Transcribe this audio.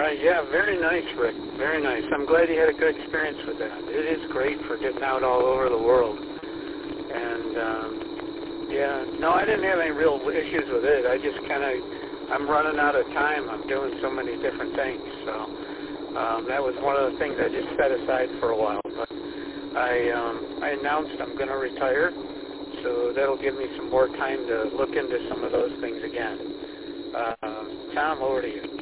Yeah, very nice, Rick. Very nice. I'm glad you had a good experience with that. It is great for getting out all over the world. And, no, I didn't have any real issues with it. I just I'm running out of time. I'm doing so many different things. So that was one of the things I just set aside for a while. But I announced I'm going to retire, so that'll give me some more time to look into some of those things again. Tom, over to you.